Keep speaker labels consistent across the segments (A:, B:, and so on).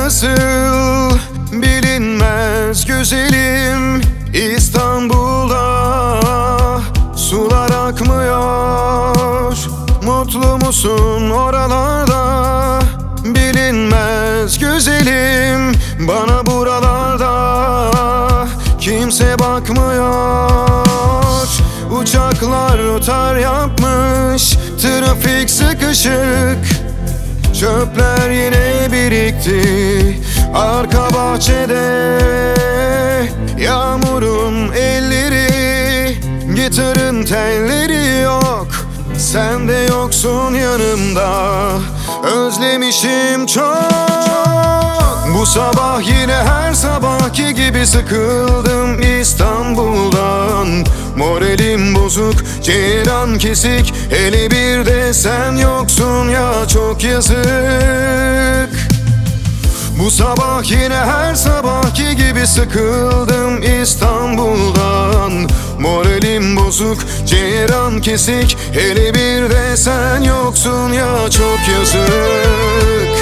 A: nasıl bilinmez güzelim. İstanbul'da sular akmıyor. Mutlu musun oralarda? Bilinmez güzelim, bana buralarda kimse bakmıyor. Uçaklar rotar yapmış, trafik sıkışık. Çöpler yine birikti arka bahçede. Yağmurun elleri, gitarın telleri yok. Sen de yoksun yanımda, özlemişim çok. Bu sabah yine her sabahki gibi sıkıldım İstanbul'dan. Moralim bozuk, ceyran kesik, hele bir de sen yoksun ya, çok yazık. Bu sabah yine her sabahki gibi sıkıldım İstanbul'dan. Moralim bozuk, ceyran kesik, hele bir de sen yoksun ya, çok yazık.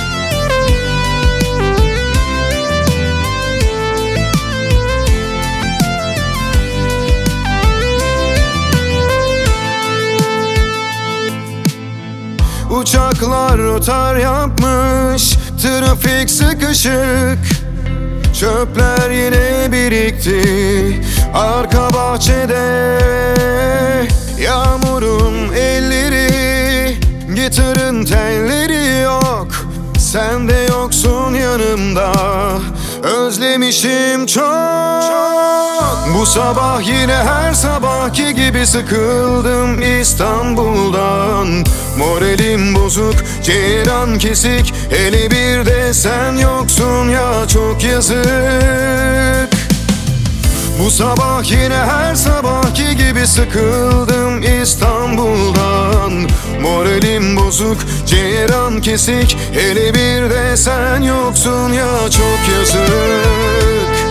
A: Uçaklar rotar yapmış, trafik sıkışık. Çöpler yine birikti arka bahçede. Yağmurun elleri, gitarın telleri yok. Sen de yoksun yanımda, özlemişim çok. Bu sabah yine her sabahki gibi sıkıldım İstanbul'dan. Moralim bozuk, ceyran kesik, hele bir de sen yoksun ya, çok yazık. Bu sabah yine her sabahki gibi sıkıldım İstanbul'dan. Moralim bozuk, ceyran kesik, hele bir de sen yoksun ya, çok yazık.